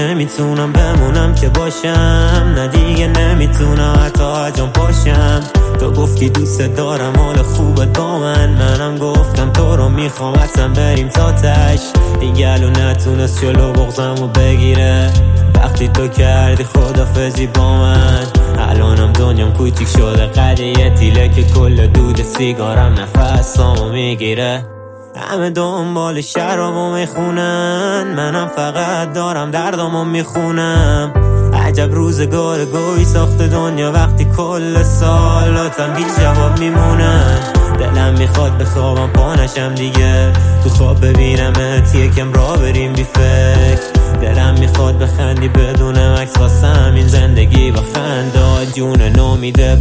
نمیتونم بمونم که باشم، نه دیگه نمیتونم حتی هجام پاشم. تو گفتی دوست دارم، حال خوبت با منم گفتم تو رو میخوام اصلا بریم تا تش. دیگه الو نتونست جلو بغضمو بگیره وقتی تو کردی خدافزی با من. الانم دنیام کوچیک شده قد یه تیله که کل دود سیگارم نفسامو میگیره. همه دنبال شرابو میخونن، منم فقط دارم دردامو میخونم. عجب روزگار گوی ساخت دنیا وقتی کل سالاتم بی جواب میمونن. دلم میخواد بخوابم پانشم دیگه، تو خواب ببینمت یکم را بریم بی فکر. دلم میخواد بخندی بدون عکس واسم این زندگی با خنده جون نومیده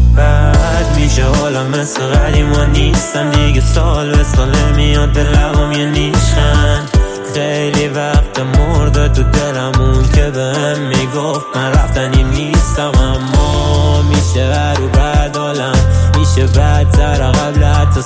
بد میشه. حالا مثل قدیما نیستم دیگه، سال به سال میاد به لبام یه نیشخند. خیلی وقت مرده تو دلمون که بهم میگفت من رفتنیم نیستم، اما میشه برو بعد عالم میشه بدتر قبل حتی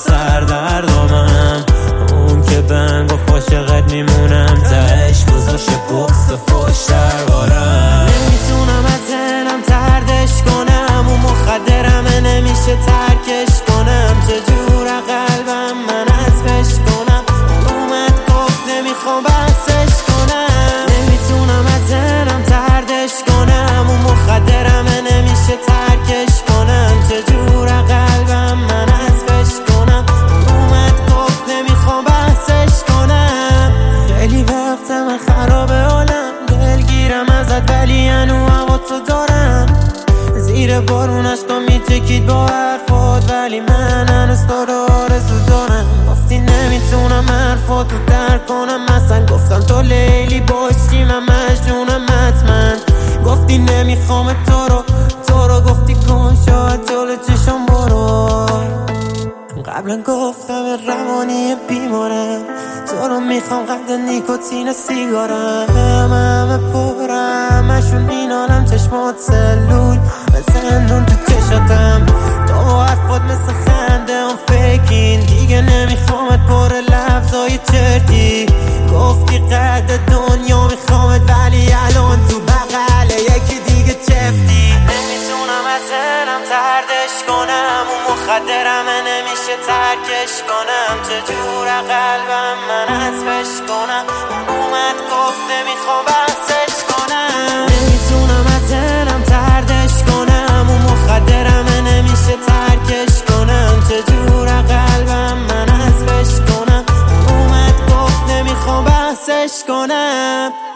سردردامم. اون که بهم گفت عاشقت میمونم تهش گذاشته بغض فوش دربارم. نمیتونم از ذهنم تردش کنم، اون مخدرمه نمیشه ترکش کنم. چجور قلبم من حذفش کنم، اومد گفت نمیخوام بحثش کنم. نمیتونم از ذهنم تردش کنم، اون مخدرمه نمیشه ترکش کنم. چجور قلبم من حذفش کنم، اومد گفت نمیخوام بحثش کنم. خیلی وقت من خرابه حالم، دلگیرم ازت ولی هنو هوا تو دارم. زیر بارون عشقا میتکید با حرفات ولی من هنوز تو رو آرزو دارم. گفتی نمیتونم حرفاتو درک کنم، مثلا گفتم تو لیلی باشی من مجنونم حتما. گفتی نمیخوام تو رو گفتی کن شاید جلو چشم برو. قبلا گفتم روانی بیمارم، تو رو میخوام قد نیکوتین سیگارم. همه پرم مشون مینالم چشمات سلول بزندون تو چشاتم. تو حرفات مثل خنده اون فکین دیگه نمیخوامت پر لفظای چرتی. گفتی قد دنیا میخوامت ولی الان تو بغل یکی دیگه چفتی. نمیتونم از ذهنم تردش کنم، اون مخدرمه نمیشه ترکش کنم. چجور قلبم من حذفش کنم، اومد گفت نمیخوام بحثش کنم. نمیتونم از ذهنم تردش کنم، اون مخدرمه نمیشه ترکش کنم. چجور قلبم من حذفش کنم، اومد گفت نمیخوام بحثش کنم.